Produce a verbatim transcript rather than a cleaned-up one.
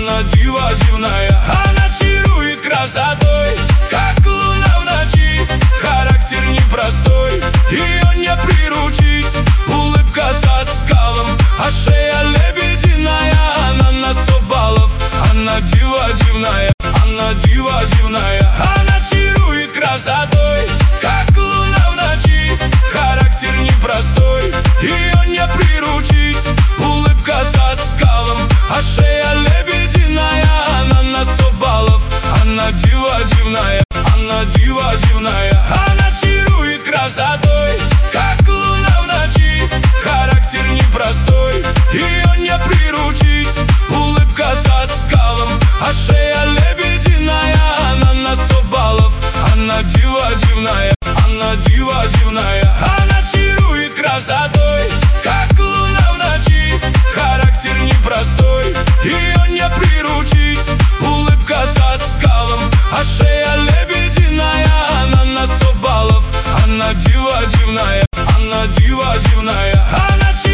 Она дива дивная, она чарует красотой, как луна в ночи. Характер непростой, ее не приручить. Улыбка со скалом, а шея лебединая. Она на сто баллов, она дива дивная. Она дива дивная, она чарует красотой, как луна в ночи. Характер непростой, ее не приручить. Улыбка со скалом, а шея лебединая. Она на сто баллов, она дива дивная. Она дива дивная, она чарует красотой, как луна в ночи. Характер непростой, ее не приручить. Улыбка со скалом, а шея лебединая. Она на сто баллов, она дива дивная. Она дива дивная, она чарует красотой, как луна в ночи. Характер непростой, ее не приручить. Улыбка со скалом, а шея лебединая. Она на сто баллов, она дива дивная. Она дива дивная.